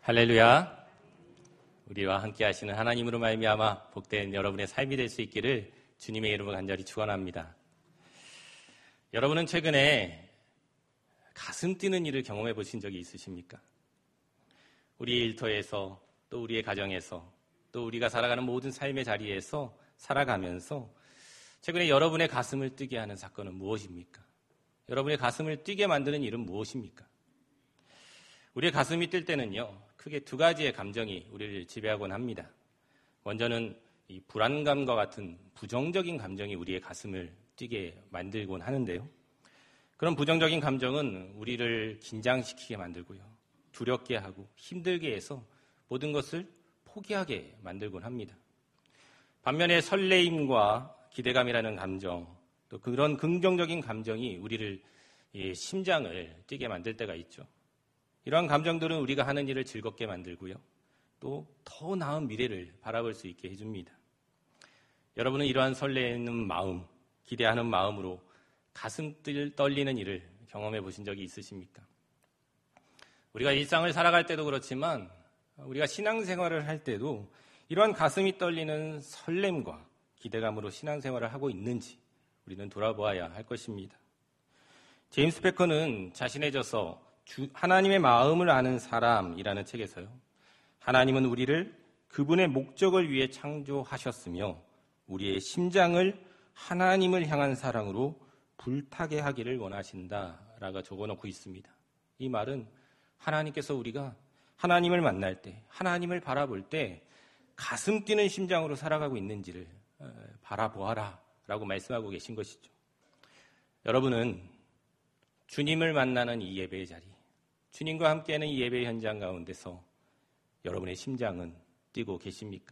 할렐루야. 우리와 함께 하시는 하나님으로 말미암아 복된 여러분의 삶이 될 수 있기를 주님의 이름으로 간절히 축원합니다. 여러분은 최근에 가슴 뛰는 일을 경험해 보신 적이 있으십니까? 우리의 일터에서 또 우리의 가정에서 또 우리가 살아가는 모든 삶의 자리에서 살아가면서 최근에 여러분의 가슴을 뛰게 하는 사건은 무엇입니까? 여러분의 가슴을 뛰게 만드는 일은 무엇입니까? 우리의 가슴이 뛸 때는요, 크게 두 가지의 감정이 우리를 지배하곤 합니다. 먼저는 이 불안감과 같은 부정적인 감정이 우리의 가슴을 뛰게 만들곤 하는데요. 그런 부정적인 감정은 우리를 긴장시키게 만들고요, 두렵게 하고 힘들게 해서 모든 것을 포기하게 만들곤 합니다. 반면에 설레임과 기대감이라는 감정, 또 그런 긍정적인 감정이 우리를 심장을 뛰게 만들 때가 있죠. 이러한 감정들은 우리가 하는 일을 즐겁게 만들고요, 또 더 나은 미래를 바라볼 수 있게 해줍니다. 여러분은 이러한 설레는 마음, 기대하는 마음으로 가슴 떨리는 일을 경험해 보신 적이 있으십니까? 우리가 일상을 살아갈 때도 그렇지만 우리가 신앙생활을 할 때도 이러한 가슴이 떨리는 설렘과 기대감으로 신앙생활을 하고 있는지 우리는 돌아보아야 할 것입니다. 제임스 패커는 자신의 저서 하나님의 마음을 아는 사람이라는 책에서요, 하나님은 우리를 그분의 목적을 위해 창조하셨으며 우리의 심장을 하나님을 향한 사랑으로 불타게 하기를 원하신다라고 적어놓고 있습니다. 이 말은 하나님께서 우리가 하나님을 만날 때, 하나님을 바라볼 때 가슴 뛰는 심장으로 살아가고 있는지를 바라보아라 라고 말씀하고 계신 것이죠. 여러분은 주님을 만나는 이 예배의 자리, 주님과 함께하는 이 예배 현장 가운데서 여러분의 심장은 뛰고 계십니까?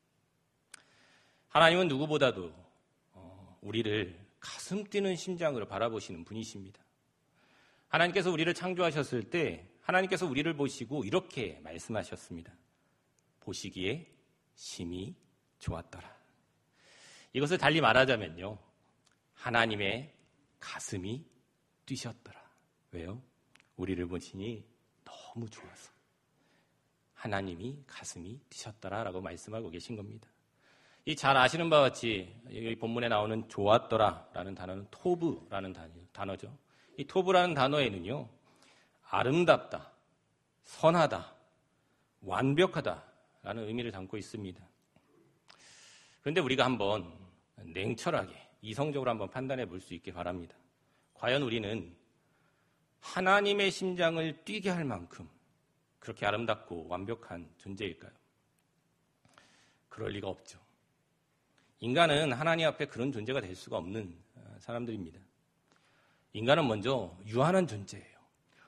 하나님은 누구보다도 우리를 가슴 뛰는 심장으로 바라보시는 분이십니다. 하나님께서 우리를 창조하셨을 때 하나님께서 우리를 보시고 이렇게 말씀하셨습니다. 보시기에 심히 좋았더라. 이것을 달리 말하자면요, 하나님의 가슴이 뛰셨더라. 왜요? 우리를 보시니 너무 좋아서 하나님이 가슴이 뛰셨더라라고 말씀하고 계신 겁니다. 이 잘 아시는 바와 같이 여기 본문에 나오는 좋았더라라는 단어는 토브라는 단어죠. 이 토브라는 단어에는요, 아름답다, 선하다, 완벽하다라는 의미를 담고 있습니다. 그런데 우리가 한번 냉철하게 이성적으로 한번 판단해 볼 수 있게 바랍니다. 과연 우리는 하나님의 심장을 뛰게 할 만큼 그렇게 아름답고 완벽한 존재일까요? 그럴 리가 없죠. 인간은 하나님 앞에 그런 존재가 될 수가 없는 사람들입니다. 인간은 먼저 유한한 존재예요.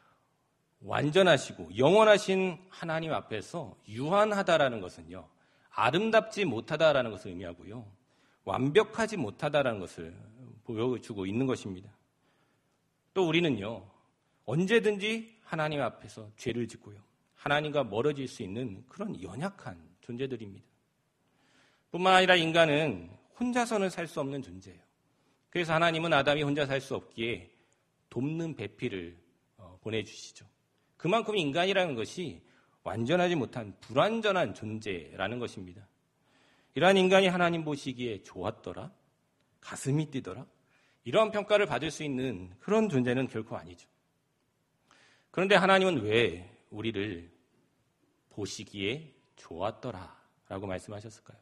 완전하시고 영원하신 하나님 앞에서 유한하다라는 것은요, 아름답지 못하다라는 것을 의미하고요, 완벽하지 못하다라는 것을 보여주고 있는 것입니다. 또 우리는요, 언제든지 하나님 앞에서 죄를 짓고요, 하나님과 멀어질 수 있는 그런 연약한 존재들입니다. 뿐만 아니라 인간은 혼자서는 살 수 없는 존재예요. 그래서 하나님은 아담이 혼자 살 수 없기에 돕는 배필을 보내주시죠. 그만큼 인간이라는 것이 완전하지 못한 불완전한 존재라는 것입니다. 이러한 인간이 하나님 보시기에 좋았더라, 가슴이 뛰더라, 이러한 평가를 받을 수 있는 그런 존재는 결코 아니죠. 그런데 하나님은 왜 우리를 보시기에 좋았더라 라고 말씀하셨을까요?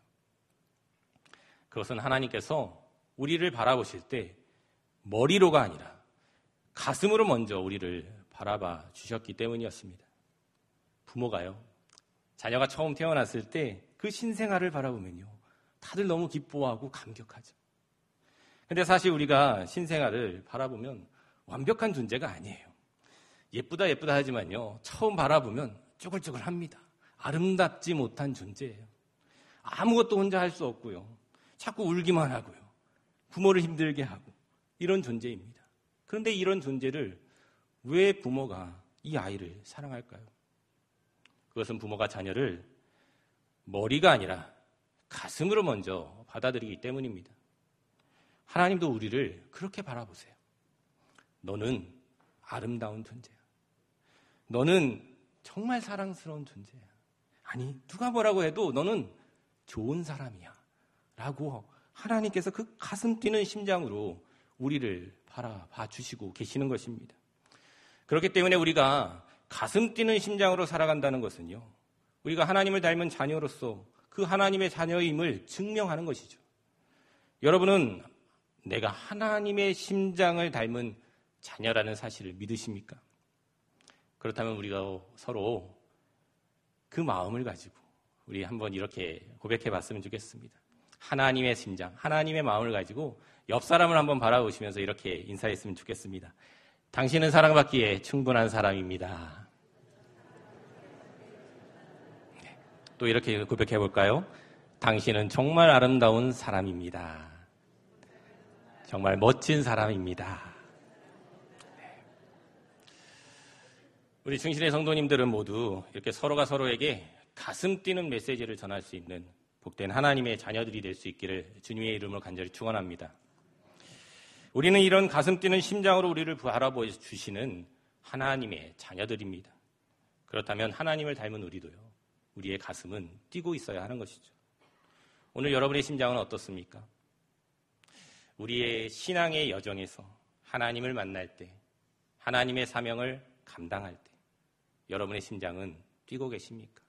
그것은 하나님께서 우리를 바라보실 때 머리로가 아니라 가슴으로 먼저 우리를 바라봐 주셨기 때문이었습니다. 부모가요, 자녀가 처음 태어났을 때 그 신생아를 바라보면요, 다들 너무 기뻐하고 감격하죠. 근데 사실 우리가 신생아를 바라보면 완벽한 존재가 아니에요. 예쁘다 하지만요, 처음 바라보면 쭈글쭈글합니다. 아름답지 못한 존재예요. 아무것도 혼자 할 수 없고요, 자꾸 울기만 하고요, 부모를 힘들게 하고 이런 존재입니다. 그런데 이런 존재를 왜 부모가 이 아이를 사랑할까요? 그것은 부모가 자녀를 머리가 아니라 가슴으로 먼저 받아들이기 때문입니다. 하나님도 우리를 그렇게 바라보세요. 너는 아름다운 존재야. 너는 정말 사랑스러운 존재야. 아니, 누가 뭐라고 해도 너는 좋은 사람이야. 라고 하나님께서 그 가슴 뛰는 심장으로 우리를 바라봐 주시고 계시는 것입니다. 그렇기 때문에 우리가 가슴 뛰는 심장으로 살아간다는 것은요, 우리가 하나님을 닮은 자녀로서 그 하나님의 자녀임을 증명하는 것이죠. 여러분은 내가 하나님의 심장을 닮은 자녀라는 사실을 믿으십니까? 그렇다면 우리가 서로 그 마음을 가지고 우리 한번 이렇게 고백해 봤으면 좋겠습니다. 하나님의 심장, 하나님의 마음을 가지고 옆 사람을 한번 바라보시면서 이렇게 인사했으면 좋겠습니다. 당신은 사랑받기에 충분한 사람입니다. 또 이렇게 고백해 볼까요? 당신은 정말 아름다운 사람입니다. 정말 멋진 사람입니다. 우리 충신의 성도님들은 모두 이렇게 서로가 서로에게 가슴 뛰는 메시지를 전할 수 있는 복된 하나님의 자녀들이 될 수 있기를 주님의 이름으로 간절히 축원합니다. 우리는 이런 가슴 뛰는 심장으로 우리를 바라보아 주시는 하나님의 자녀들입니다. 그렇다면 하나님을 닮은 우리도요, 우리의 가슴은 뛰고 있어야 하는 것이죠. 오늘 여러분의 심장은 어떻습니까? 우리의 신앙의 여정에서 하나님을 만날 때, 하나님의 사명을 감당할 때 여러분의 심장은 뛰고 계십니까?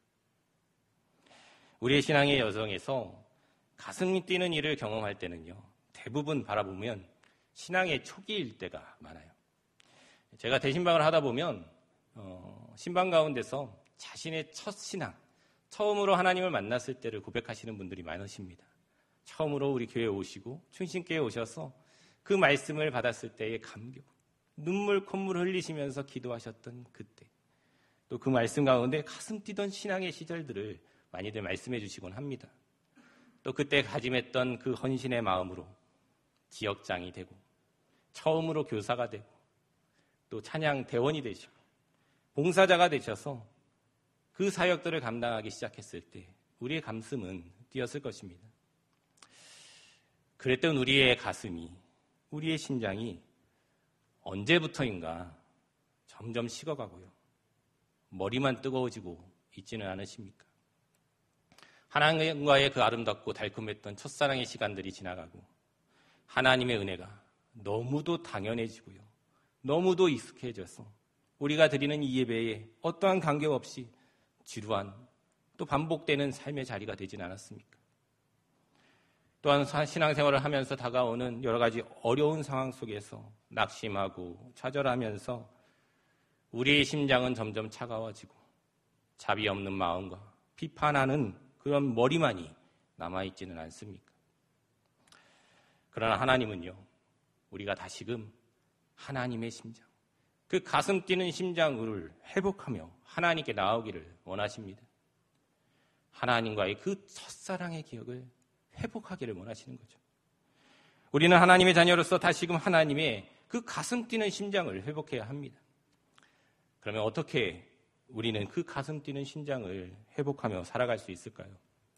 우리의 신앙의 여정에서 가슴이 뛰는 일을 경험할 때는요, 대부분 바라보면 신앙의 초기일 때가 많아요. 제가 대신방을 하다 보면 신방 가운데서 자신의 첫 신앙, 처음으로 하나님을 만났을 때를 고백하시는 분들이 많으십니다. 처음으로 우리 교회에 오시고 충신교회에 오셔서 그 말씀을 받았을 때의 감격, 눈물 콧물 흘리시면서 기도하셨던 그때, 또 그 말씀 가운데 가슴 뛰던 신앙의 시절들을 많이들 말씀해 주시곤 합니다. 또 그때 가짐했던 그 헌신의 마음으로 지역장이 되고 처음으로 교사가 되고 또 찬양 대원이 되시고 봉사자가 되셔서 그 사역들을 감당하기 시작했을 때 우리의 가슴은 뛰었을 것입니다. 그랬던 우리의 가슴이, 우리의 심장이 언제부터인가 점점 식어가고요, 머리만 뜨거워지고 있지는 않으십니까? 하나님과의 그 아름답고 달콤했던 첫사랑의 시간들이 지나가고 하나님의 은혜가 너무도 당연해지고요, 너무도 익숙해져서 우리가 드리는 이 예배에 어떠한 간격 없이 지루한, 또 반복되는 삶의 자리가 되진 않았습니까? 또한 신앙생활을 하면서 다가오는 여러 가지 어려운 상황 속에서 낙심하고 좌절하면서 우리의 심장은 점점 차가워지고 자비 없는 마음과 비판하는 그런 머리만이 남아있지는 않습니까? 그러나 하나님은요, 우리가 다시금 하나님의 심장, 그 가슴 뛰는 심장을 회복하며 하나님께 나오기를 원하십니다. 하나님과의 그 첫사랑의 기억을 회복하기를 원하시는 거죠. 우리는 하나님의 자녀로서 다시금 하나님의 그 가슴 뛰는 심장을 회복해야 합니다. 그러면 어떻게 우리는 그 가슴 뛰는 심장을 회복하며 살아갈 수 있을까요?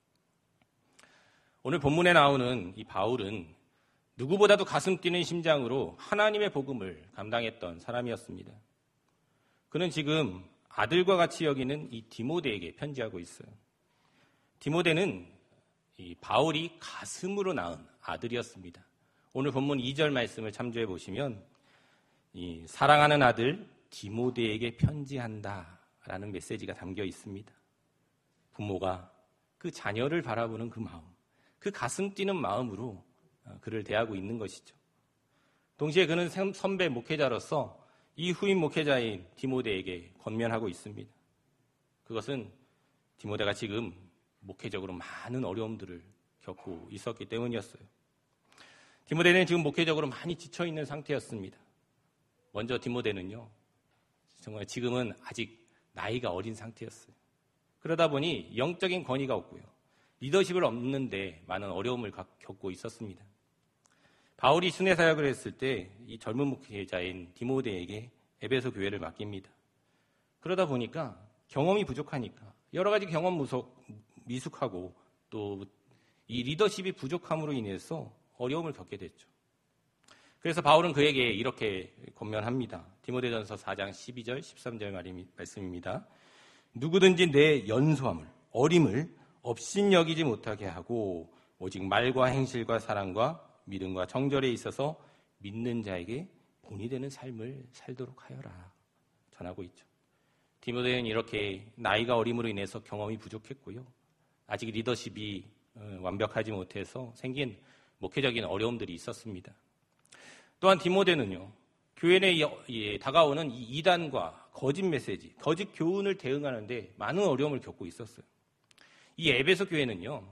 오늘 본문에 나오는 이 바울은 누구보다도 가슴 뛰는 심장으로 하나님의 복음을 감당했던 사람이었습니다. 그는 지금 아들과 같이 여기는 이 디모데에게 편지하고 있어요. 디모데는 이 바울이 가슴으로 낳은 아들이었습니다. 오늘 본문 2절 말씀을 참조해 보시면 이 사랑하는 아들 디모데에게 편지한다라는 메시지가 담겨 있습니다. 부모가 그 자녀를 바라보는 그 마음, 그 가슴 뛰는 마음으로 그를 대하고 있는 것이죠. 동시에 그는 선배 목회자로서 이 후임 목회자인 디모데에게 권면하고 있습니다. 그것은 디모데가 지금 목회적으로 많은 어려움들을 겪고 있었기 때문이었어요. 디모데는 지금 목회적으로 많이 지쳐있는 상태였습니다. 먼저 디모데는요, 정말 지금은 아직 나이가 어린 상태였어요. 그러다 보니 영적인 권위가 없고요, 리더십을 얻는데 많은 어려움을 겪고 있었습니다. 바울이 순회 사역을 했을 때 이 젊은 목회자인 디모데에게 에베소 교회를 맡깁니다. 그러다 보니까 경험이 부족하니까 여러 가지 경험 미숙하고 또 이 리더십이 부족함으로 인해서 어려움을 겪게 됐죠. 그래서 바울은 그에게 이렇게 권면합니다. 디모데전서 4장 12절 13절 말씀입니다. 누구든지 내 연소함을, 어림을 업신여기지 못하게 하고 오직 말과 행실과 사랑과 믿음과 정절에 있어서 믿는 자에게 본이 되는 삶을 살도록 하여라 전하고 있죠. 디모데는 이렇게 나이가 어림으로 인해서 경험이 부족했고요. 아직 리더십이 완벽하지 못해서 생긴 목회적인 어려움들이 있었습니다. 또한 디모데는요, 교회 내에 다가오는 이 이단과 거짓 메시지, 거짓 교훈을 대응하는데 많은 어려움을 겪고 있었어요. 이 에베소 교회는요,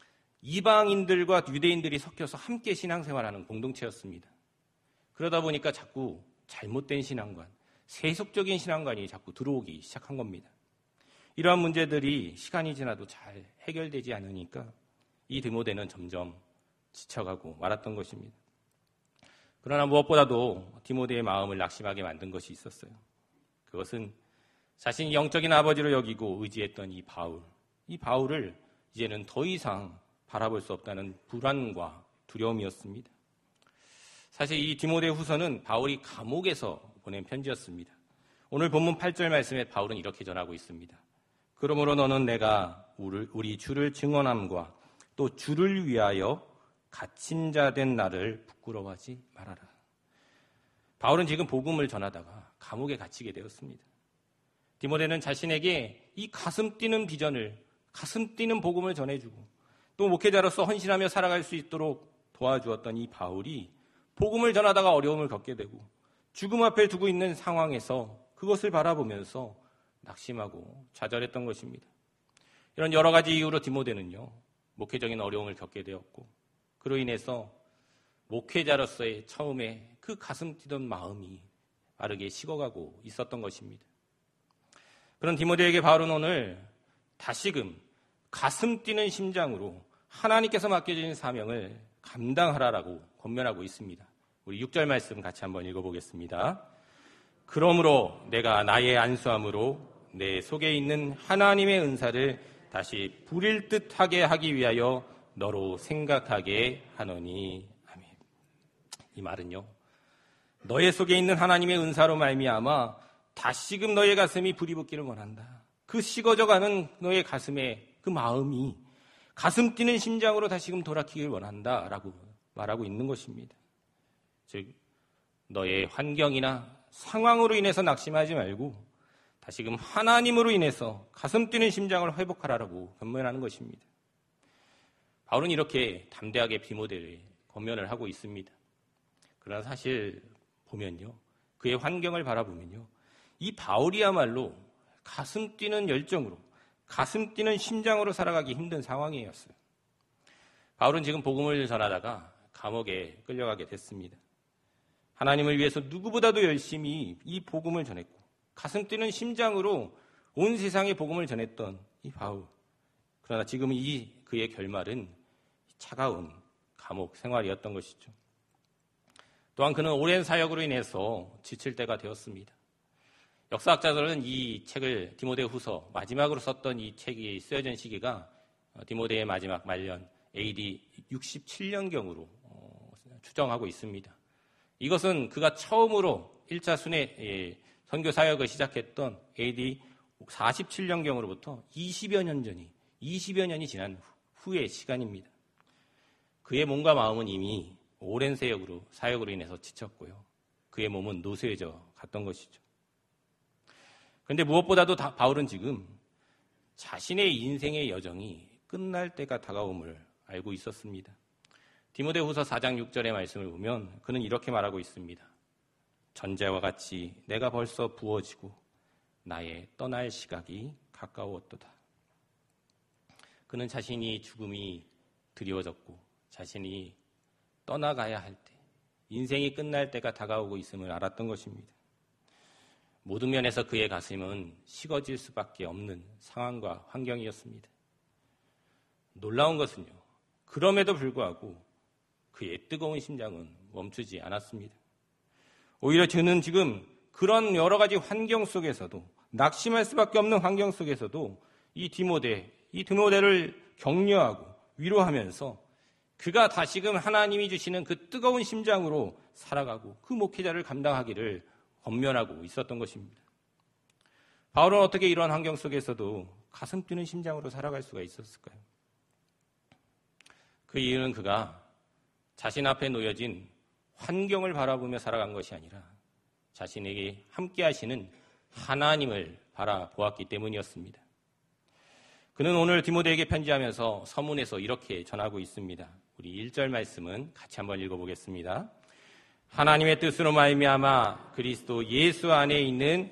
이방인들과 유대인들이 섞여서 함께 신앙생활하는 공동체였습니다. 그러다 보니까 자꾸 잘못된 신앙관, 세속적인 신앙관이 자꾸 들어오기 시작한 겁니다. 이러한 문제들이 시간이 지나도 잘 해결되지 않으니까 이 디모데는 점점 지쳐가고 말았던 것입니다. 그러나 무엇보다도 디모데의 마음을 낙심하게 만든 것이 있었어요. 그것은 자신이 영적인 아버지로 여기고 의지했던 이 바울을 이제는 더 이상 바라볼 수 없다는 불안과 두려움이었습니다. 사실 이 디모데 후서는 바울이 감옥에서 보낸 편지였습니다. 오늘 본문 8절 말씀에 바울은 이렇게 전하고 있습니다. 그러므로 너는 내가 우리 주를 증언함과 또 주를 위하여 갇힌 자 된 나를 부끄러워하지 말아라. 바울은 지금 복음을 전하다가 감옥에 갇히게 되었습니다. 디모데는 자신에게 이 가슴 뛰는 비전을, 가슴 뛰는 복음을 전해주고 또 목회자로서 헌신하며 살아갈 수 있도록 도와주었던 이 바울이 복음을 전하다가 어려움을 겪게 되고 죽음 앞에 두고 있는 상황에서 그것을 바라보면서 낙심하고 좌절했던 것입니다. 이런 여러 가지 이유로 디모데는요, 목회적인 어려움을 겪게 되었고 그로 인해서 목회자로서의 처음에 그 가슴 뛰던 마음이 빠르게 식어가고 있었던 것입니다. 그런 디모데에게 바울은 오늘 다시금 가슴 뛰는 심장으로 하나님께서 맡겨주신 사명을 감당하라라고 권면하고 있습니다. 우리 6절 말씀 같이 한번 읽어보겠습니다. 그러므로 내가 나의 안수함으로 내 속에 있는 하나님의 은사를 다시 부릴 듯하게 하기 위하여 너로 생각하게 하노니. 아멘. 이 말은요, 너의 속에 있는 하나님의 은사로 말미암아 다시금 너의 가슴이 불이 붙기를 원한다. 그 식어져가는 너의 가슴의 그 마음이 가슴 뛰는 심장으로 다시금 돌아키길 원한다라고 말하고 있는 것입니다. 즉 너의 환경이나 상황으로 인해서 낙심하지 말고 다시금 하나님으로 인해서 가슴 뛰는 심장을 회복하라고 권면하는 것입니다. 바울은 이렇게 담대하게 디모데를 권면을 하고 있습니다. 그러나 사실 보면요, 그의 환경을 바라보면요, 이 바울이야말로 가슴 뛰는 열정으로, 가슴 뛰는 심장으로 살아가기 힘든 상황이었어요. 바울은 지금 복음을 전하다가 감옥에 끌려가게 됐습니다. 하나님을 위해서 누구보다도 열심히 이 복음을 전했고 가슴 뛰는 심장으로 온 세상에 복음을 전했던 이 바울. 그러나 지금 그의 결말은 차가운 감옥 생활이었던 것이죠. 또한 그는 오랜 사역으로 인해서 지칠 때가 되었습니다. 역사학자들은 이 책을 디모데 후서 마지막으로 썼던 이 책이 쓰여진 시기가 디모데의 마지막 말년 AD 67년경으로 추정하고 있습니다. 이것은 그가 처음으로 1차 순회 선교 사역을 시작했던 AD 47년경으로부터 20여 년이 지난 후의 시간입니다. 그의 몸과 마음은 이미 오랜 사역으로 인해서 지쳤고요. 그의 몸은 노쇠해져 갔던 것이죠. 그런데 무엇보다도 바울은 지금 자신의 인생의 여정이 끝날 때가 다가옴을 알고 있었습니다. 디모데후서 4장 6절의 말씀을 보면 그는 이렇게 말하고 있습니다. 전제와 같이 내가 벌써 부어지고 나의 떠날 시각이 가까웠도다. 그는 자신이 죽음이 드리워졌고 자신이 떠나가야 할 때, 인생이 끝날 때가 다가오고 있음을 알았던 것입니다. 모든 면에서 그의 가슴은 식어질 수밖에 없는 상황과 환경이었습니다. 놀라운 것은요, 그럼에도 불구하고 그의 뜨거운 심장은 멈추지 않았습니다. 오히려 저는 지금 그런 여러 가지 환경 속에서도, 낙심할 수밖에 없는 환경 속에서도 이 디모데를 격려하고 위로하면서 그가 다시금 하나님이 주시는 그 뜨거운 심장으로 살아가고 그 목회자를 감당하기를 권면하고 있었던 것입니다. 바울은 어떻게 이런 환경 속에서도 가슴 뛰는 심장으로 살아갈 수가 있었을까요? 그 이유는 그가 자신 앞에 놓여진 환경을 바라보며 살아간 것이 아니라 자신에게 함께 하시는 하나님을 바라보았기 때문이었습니다. 그는 오늘 디모데에게 편지하면서 서문에서 이렇게 전하고 있습니다. 우리 1절 말씀은 같이 한번 읽어보겠습니다. 하나님의 뜻으로 말미암아 그리스도 예수 안에 있는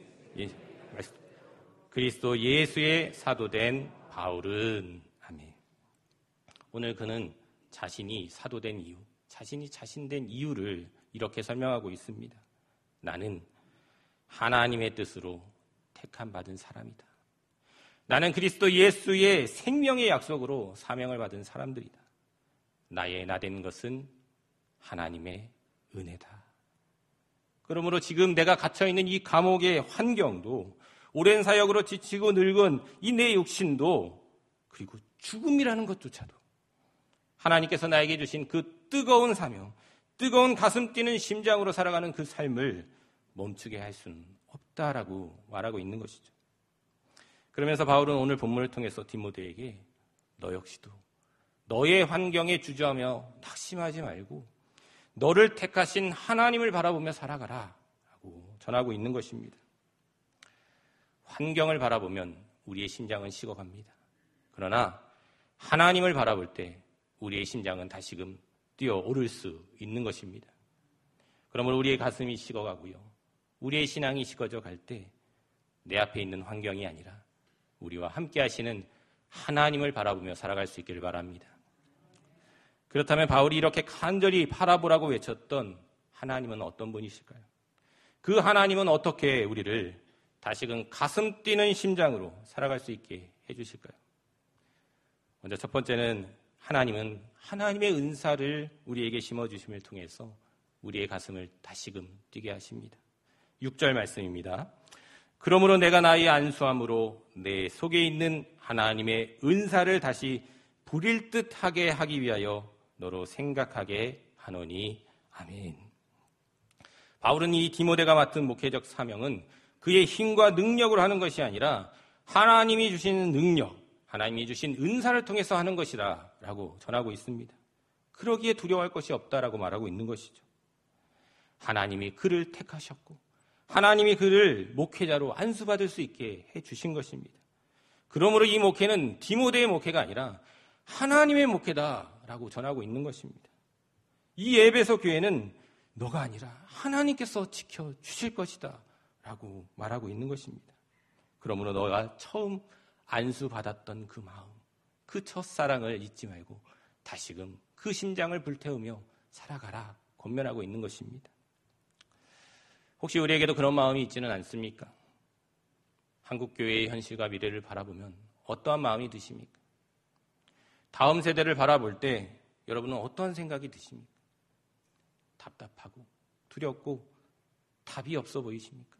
그리스도 예수의 사도된 바울은 아멘. 오늘 그는 자신이 사도된 이유, 자신이 자신된 이유를 이렇게 설명하고 있습니다. 나는 하나님의 뜻으로 택함 받은 사람이다. 나는 그리스도 예수의 생명의 약속으로 사명을 받은 사람들이다. 나의 나된 것은 하나님의 은혜다. 그러므로 지금 내가 갇혀있는 이 감옥의 환경도 오랜 사역으로 지치고 늙은 이 내 육신도 그리고 죽음이라는 것조차도 하나님께서 나에게 주신 그 뜨거운 사명, 뜨거운 가슴 뛰는 심장으로 살아가는 그 삶을 멈추게 할 수는 없다라고 말하고 있는 것이죠. 그러면서 바울은 오늘 본문을 통해서 디모데에게 너 역시도 너의 환경에 주저하며 낙심하지 말고 너를 택하신 하나님을 바라보며 살아가라 라고 전하고 있는 것입니다. 환경을 바라보면 우리의 심장은 식어갑니다. 그러나 하나님을 바라볼 때 우리의 심장은 다시금 뛰어오를 수 있는 것입니다. 그러므로 우리의 가슴이 식어가고요. 우리의 신앙이 식어져 갈 때 내 앞에 있는 환경이 아니라 우리와 함께 하시는 하나님을 바라보며 살아갈 수 있기를 바랍니다. 그렇다면 바울이 이렇게 간절히 바라보라고 외쳤던 하나님은 어떤 분이실까요? 그 하나님은 어떻게 우리를 다시금 가슴 뛰는 심장으로 살아갈 수 있게 해주실까요? 먼저 첫 번째는 하나님은 하나님의 은사를 우리에게 심어주심을 통해서 우리의 가슴을 다시금 뛰게 하십니다. 6절 말씀입니다. 그러므로 내가 나의 안수함으로 내 속에 있는 하나님의 은사를 다시 부릴 듯하게 하기 위하여 너로 생각하게 하노니 아멘. 바울은 이 디모데가 맡은 목회적 사명은 그의 힘과 능력으로 하는 것이 아니라 하나님이 주신 능력, 하나님이 주신 은사를 통해서 하는 것이다 라고 전하고 있습니다. 그러기에 두려워할 것이 없다라고 말하고 있는 것이죠. 하나님이 그를 택하셨고 하나님이 그를 목회자로 안수받을 수 있게 해주신 것입니다. 그러므로 이 목회는 디모데의 목회가 아니라 하나님의 목회다라고 전하고 있는 것입니다. 이 에베소 교회는 너가 아니라 하나님께서 지켜주실 것이다 라고 말하고 있는 것입니다. 그러므로 너가 처음 안수받았던 그 마음, 그 첫사랑을 잊지 말고 다시금 그 심장을 불태우며 살아가라 권면하고 있는 것입니다. 혹시 우리에게도 그런 마음이 있지는 않습니까? 한국교회의 현실과 미래를 바라보면 어떠한 마음이 드십니까? 다음 세대를 바라볼 때 여러분은 어떠한 생각이 드십니까? 답답하고 두렵고 답이 없어 보이십니까?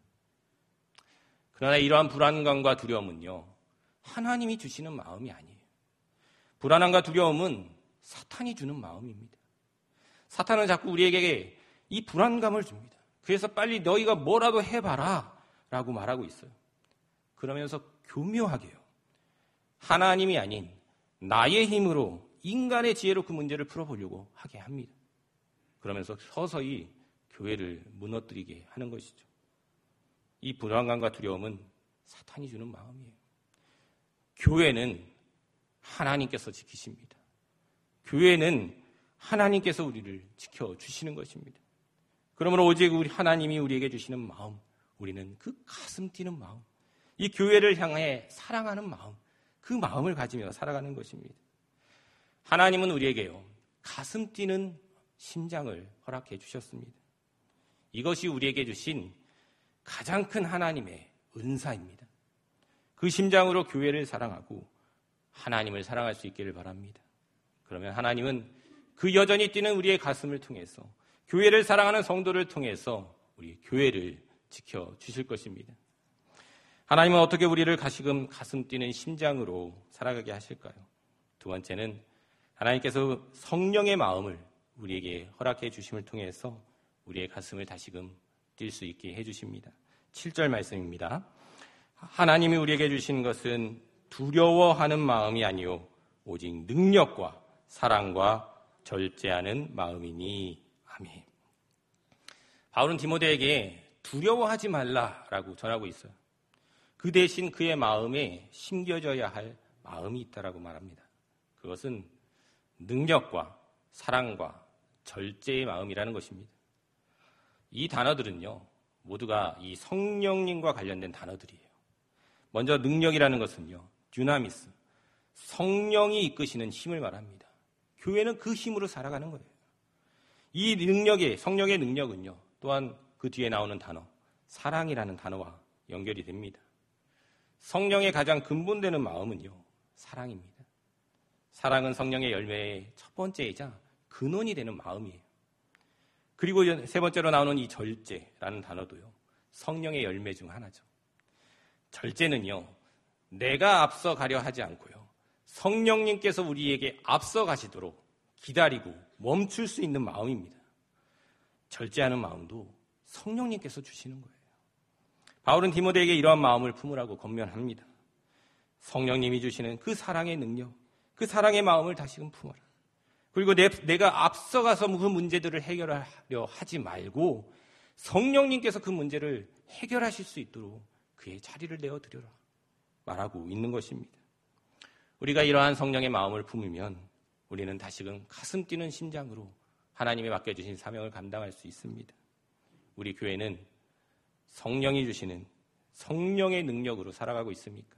그러나 이러한 불안감과 두려움은요, 하나님이 주시는 마음이 아니에요. 불안함과 두려움은 사탄이 주는 마음입니다. 사탄은 자꾸 우리에게 이 불안감을 줍니다. 그래서 빨리 너희가 뭐라도 해봐라 라고 말하고 있어요. 그러면서 교묘하게요, 하나님이 아닌 나의 힘으로 인간의 지혜로 그 문제를 풀어보려고 하게 합니다. 그러면서 서서히 교회를 무너뜨리게 하는 것이죠. 이 불안감과 두려움은 사탄이 주는 마음이에요. 교회는 하나님께서 지키십니다. 교회는 하나님께서 우리를 지켜주시는 것입니다. 그러므로 오직 우리 하나님이 우리에게 주시는 마음, 우리는 그 가슴 뛰는 마음, 이 교회를 향해 사랑하는 마음, 그 마음을 가지며 살아가는 것입니다. 하나님은 우리에게요, 가슴 뛰는 심장을 허락해 주셨습니다. 이것이 우리에게 주신 가장 큰 하나님의 은사입니다. 그 심장으로 교회를 사랑하고 하나님을 사랑할 수 있기를 바랍니다. 그러면 하나님은 그 여전히 뛰는 우리의 가슴을 통해서 교회를 사랑하는 성도를 통해서 우리 교회를 지켜주실 것입니다. 하나님은 어떻게 우리를 다시금 가슴 뛰는 심장으로 살아가게 하실까요? 두 번째는 하나님께서 성령의 마음을 우리에게 허락해 주심을 통해서 우리의 가슴을 다시금 뛸 수 있게 해주십니다. 7절 말씀입니다. 하나님이 우리에게 주신 것은 두려워하는 마음이 아니요 오직 능력과 사랑과 절제하는 마음이니. 아멘. 바울은 디모데에게 두려워하지 말라라고 전하고 있어요. 그 대신 그의 마음에 심겨져야 할 마음이 있다라고 말합니다. 그것은 능력과 사랑과 절제의 마음이라는 것입니다. 이 단어들은요, 모두가 이 성령님과 관련된 단어들이에요. 먼저 능력이라는 것은요, 듀나미스, 성령이 이끄시는 힘을 말합니다. 교회는 그 힘으로 살아가는 거예요. 이 능력의, 성령의 능력은요, 또한 그 뒤에 나오는 단어, 사랑이라는 단어와 연결이 됩니다. 성령의 가장 근본되는 마음은요, 사랑입니다. 사랑은 성령의 열매의 첫 번째이자 근원이 되는 마음이에요. 그리고 세 번째로 나오는 이 절제라는 단어도요, 성령의 열매 중 하나죠. 절제는요, 내가 앞서 가려 하지 않고요, 성령님께서 우리에게 앞서 가시도록 기다리고 멈출 수 있는 마음입니다. 절제하는 마음도 성령님께서 주시는 거예요. 바울은 디모데에게 이러한 마음을 품으라고 권면합니다. 성령님이 주시는 그 사랑의 능력, 그 사랑의 마음을 다시금 품어라. 그리고 내가 앞서가서 그 문제들을 해결하려 하지 말고 성령님께서 그 문제를 해결하실 수 있도록 그의 자리를 내어드려라 말하고 있는 것입니다. 우리가 이러한 성령의 마음을 품으면 우리는 다시금 가슴 뛰는 심장으로 하나님이 맡겨주신 사명을 감당할 수 있습니다. 우리 교회는 성령이 주시는 성령의 능력으로 살아가고 있습니까?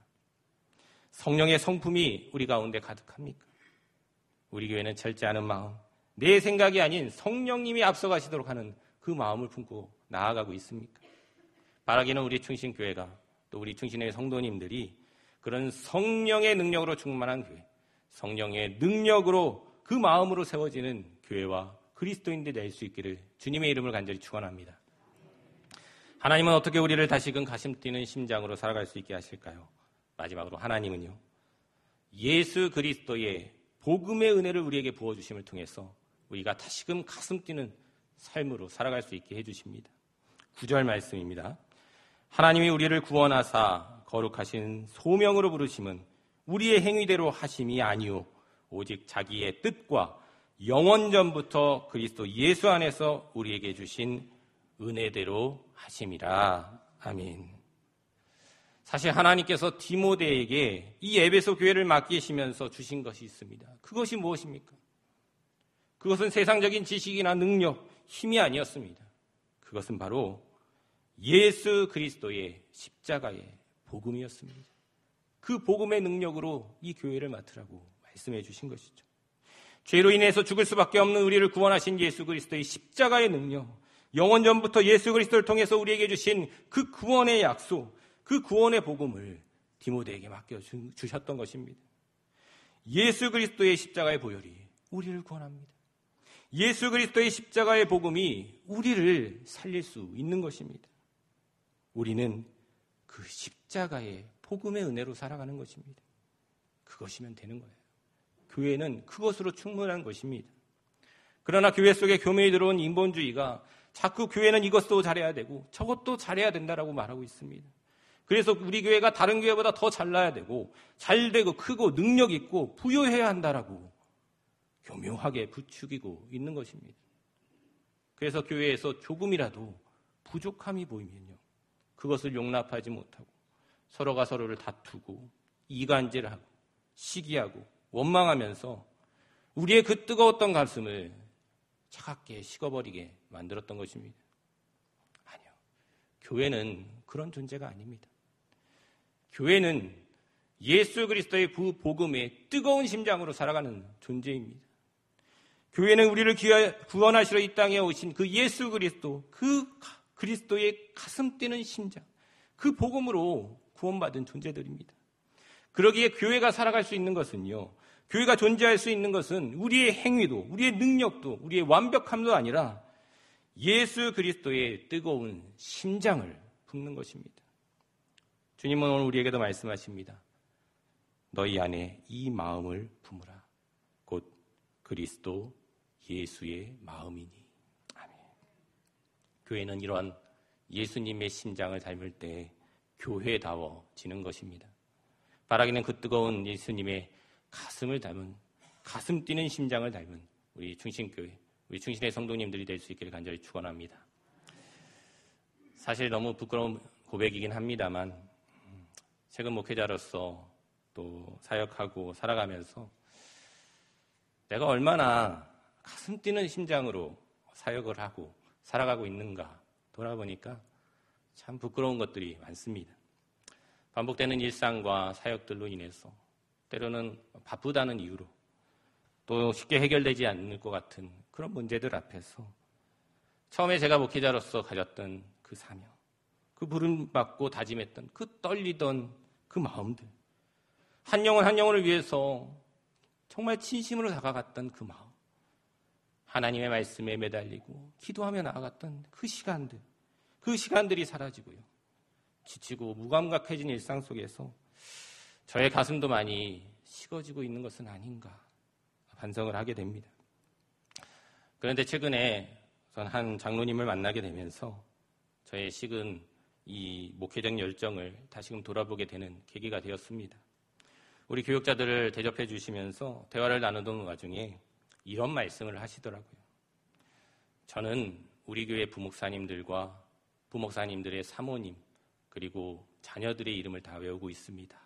성령의 성품이 우리 가운데 가득합니까? 우리 교회는 절제하는 마음, 내 생각이 아닌 성령님이 앞서가시도록 하는 그 마음을 품고 나아가고 있습니까? 바라기는 우리 충신교회가 또 우리 충신의 성도님들이 그런 성령의 능력으로 충만한 교회, 성령의 능력으로 그 마음으로 세워지는 교회와 그리스도인들이 될 수 있기를 주님의 이름을 간절히 축원합니다. 하나님은 어떻게 우리를 다시금 가슴 뛰는 심장으로 살아갈 수 있게 하실까요? 마지막으로 하나님은요, 예수 그리스도의 복음의 은혜를 우리에게 부어주심을 통해서 우리가 다시금 가슴 뛰는 삶으로 살아갈 수 있게 해주십니다. 9절 말씀입니다. 하나님이 우리를 구원하사 거룩하신 소명으로 부르심은 우리의 행위대로 하심이 아니오 오직 자기의 뜻과 영원전부터 그리스도 예수 안에서 우리에게 주신 은혜대로 하심이라. 아멘. 사실 하나님께서 디모데에게 이 에베소 교회를 맡기시면서 주신 것이 있습니다. 그것이 무엇입니까? 그것은 세상적인 지식이나 능력, 힘이 아니었습니다. 그것은 바로 예수 그리스도의 십자가의 복음이었습니다. 그 복음의 능력으로 이 교회를 맡으라고 말씀해 주신 것이죠. 죄로 인해서 죽을 수밖에 없는 우리를 구원하신 예수 그리스도의 십자가의 능력, 영원전부터 예수 그리스도를 통해서 우리에게 주신 그 구원의 약속, 그 구원의 복음을 디모데에게 맡겨주셨던 것입니다. 예수 그리스도의 십자가의 보혈이 우리를 구원합니다. 예수 그리스도의 십자가의 복음이 우리를 살릴 수 있는 것입니다. 우리는 그 십자가의 복음의 은혜로 살아가는 것입니다. 그것이면 되는 거예요. 교회는 그것으로 충분한 것입니다. 그러나 교회 속에 교묘히 들어온 인본주의가 자꾸 교회는 이것도 잘해야 되고 저것도 잘해야 된다라고 말하고 있습니다. 그래서 우리 교회가 다른 교회보다 더 잘나야 되고 잘되고 크고 능력 있고 부유해야 한다라고 교묘하게 부추기고 있는 것입니다. 그래서 교회에서 조금이라도 부족함이 보이면요, 그것을 용납하지 못하고 서로가 서로를 다투고 이간질하고 시기하고 원망하면서 우리의 그 뜨거웠던 가슴을 차갑게 식어버리게 만들었던 것입니다. 아니요. 교회는 그런 존재가 아닙니다. 교회는 예수 그리스도의 복음에 뜨거운 심장으로 살아가는 존재입니다. 교회는 우리를 구원하시러 이 땅에 오신 그 예수 그리스도, 그 그리스도의 가슴 뛰는 심장, 그 복음으로 구원받은 존재들입니다. 그러기에 교회가 살아갈 수 있는 것은요, 교회가 존재할 수 있는 것은 우리의 행위도, 우리의 능력도, 우리의 완벽함도 아니라 예수 그리스도의 뜨거운 심장을 품는 것입니다. 주님은 오늘 우리에게도 말씀하십니다. 너희 안에 이 마음을 품으라. 곧 그리스도 예수의 마음이니. 아멘. 교회는 이러한 예수님의 심장을 닮을 때 교회다워지는 것입니다. 바라기는 그 뜨거운 예수님의 가슴을 닮은, 가슴 뛰는 심장을 닮은 우리 충신교회, 우리 충신의 성도님들이 될 수 있기를 간절히 축원합니다. 사실 너무 부끄러운 고백이긴 합니다만 최근 목회자로서 또 사역하고 살아가면서 내가 얼마나 가슴 뛰는 심장으로 사역을 하고 살아가고 있는가 돌아보니까 참 부끄러운 것들이 많습니다. 반복되는 일상과 사역들로 인해서 때로는 바쁘다는 이유로 또 쉽게 해결되지 않을 것 같은 그런 문제들 앞에서 처음에 제가 목회자로서 가졌던 그 사명, 그 부름받고 다짐했던 그 떨리던 그 마음들, 한 영혼 한 영혼을 위해서 정말 진심으로 다가갔던 그 마음, 하나님의 말씀에 매달리고 기도하며 나아갔던 그 시간들이 사라지고요. 지치고 무감각해진 일상 속에서 저의 가슴도 많이 식어지고 있는 것은 아닌가 반성을 하게 됩니다. 그런데 최근에 전 한 장로님을 만나게 되면서 저의 식은 이 목회적 열정을 다시금 돌아보게 되는 계기가 되었습니다. 우리 교육자들을 대접해 주시면서 대화를 나누던 와중에 이런 말씀을 하시더라고요. 저는 우리 교회 부목사님들과 부목사님들의 사모님 그리고 자녀들의 이름을 다 외우고 있습니다.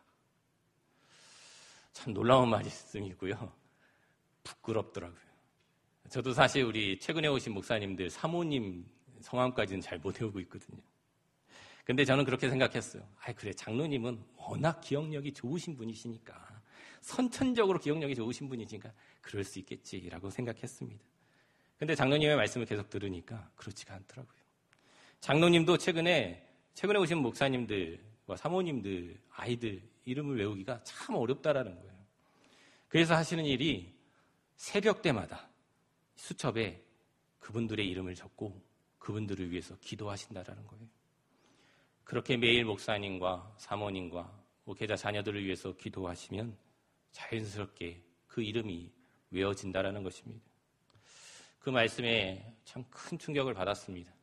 참 놀라운 말씀이고요. 부끄럽더라고요. 저도 사실 우리 최근에 오신 목사님들 사모님 성함까지는 잘 못 외우고 있거든요. 근데 저는 그렇게 생각했어요. 그래, 장로님은 워낙 기억력이 좋으신 분이시니까, 선천적으로 기억력이 좋으신 분이시니까 그럴 수 있겠지라고 생각했습니다. 근데 장로님의 말씀을 계속 들으니까 그렇지가 않더라고요. 장로님도 최근에 오신 목사님들과 사모님들, 아이들 이름을 외우기가 참 어렵다라는 거예요. 그래서 하시는 일이 새벽 때마다 수첩에 그분들의 이름을 적고 그분들을 위해서 기도하신다라는 거예요. 그렇게 매일 목사님과 사모님과 목회자 자녀들을 위해서 기도하시면 자연스럽게 그 이름이 외워진다라는 것입니다. 그 말씀에 참 큰 충격을 받았습니다.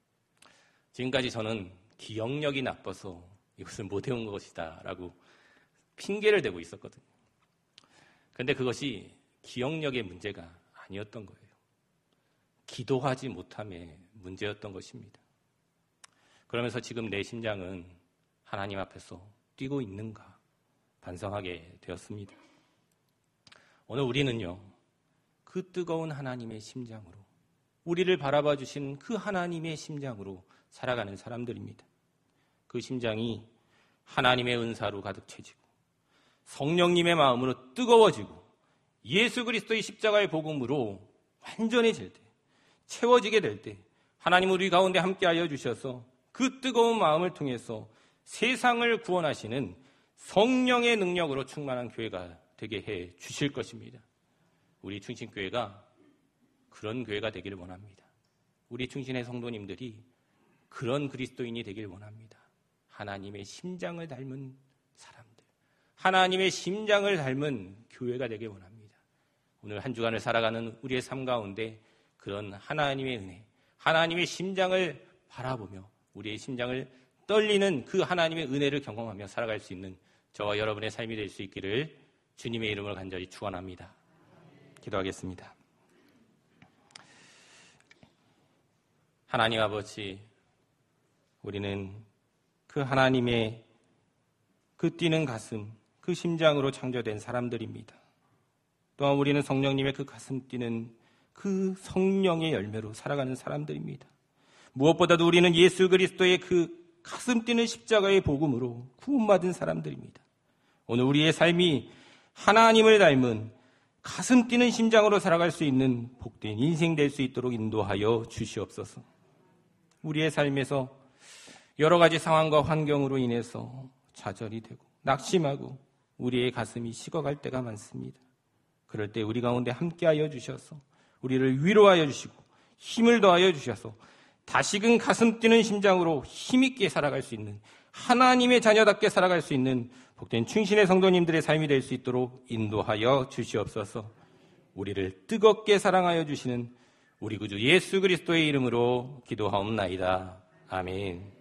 지금까지 저는 기억력이 나빠서 이것을 못 외운 것이다 라고 핑계를 대고 있었거든요. 그런데 그것이 기억력의 문제가 아니었던 거예요. 기도하지 못함의 문제였던 것입니다. 그러면서 지금 내 심장은 하나님 앞에서 뛰고 있는가 반성하게 되었습니다. 오늘 우리는요, 그 뜨거운 하나님의 심장으로, 우리를 바라봐 주신 그 하나님의 심장으로 살아가는 사람들입니다. 그 심장이 하나님의 은사로 가득 채지고 성령님의 마음으로 뜨거워지고 예수 그리스도의 십자가의 복음으로 완전해질 때, 채워지게 될 때 하나님 우리 가운데 함께하여 주셔서 그 뜨거운 마음을 통해서 세상을 구원하시는 성령의 능력으로 충만한 교회가 되게 해 주실 것입니다. 우리 충신교회가 그런 교회가 되기를 원합니다. 우리 충신의 성도님들이 그런 그리스도인이 되길 원합니다. 하나님의 심장을 닮은 사람들, 하나님의 심장을 닮은 교회가 되길 원합니다. 오늘 한 주간을 살아가는 우리의 삶 가운데 그런 하나님의 은혜, 하나님의 심장을 바라보며 우리의 심장을 떨리는 그 하나님의 은혜를 경험하며 살아갈 수 있는 저와 여러분의 삶이 될 수 있기를 주님의 이름으로 간절히 축원합니다. 기도하겠습니다. 하나님 아버지, 우리는 그 하나님의 그 뛰는 가슴, 그 심장으로 창조된 사람들입니다. 또한 우리는 성령님의 그 가슴 뛰는 그 성령의 열매로 살아가는 사람들입니다. 무엇보다도 우리는 예수 그리스도의 그 가슴 뛰는 십자가의 복음으로 구원받은 사람들입니다. 오늘 우리의 삶이 하나님을 닮은 가슴 뛰는 심장으로 살아갈 수 있는 복된 인생 될 수 있도록 인도하여 주시옵소서. 우리의 삶에서 여러 가지 상황과 환경으로 인해서 좌절이 되고 낙심하고 우리의 가슴이 식어갈 때가 많습니다. 그럴 때 우리 가운데 함께하여 주셔서 우리를 위로하여 주시고 힘을 더하여 주셔서 다시금 가슴 뛰는 심장으로 힘있게 살아갈 수 있는, 하나님의 자녀답게 살아갈 수 있는 복된 충신의 성도님들의 삶이 될 수 있도록 인도하여 주시옵소서. 우리를 뜨겁게 사랑하여 주시는 우리 구주 예수 그리스도의 이름으로 기도하옵나이다. 아멘.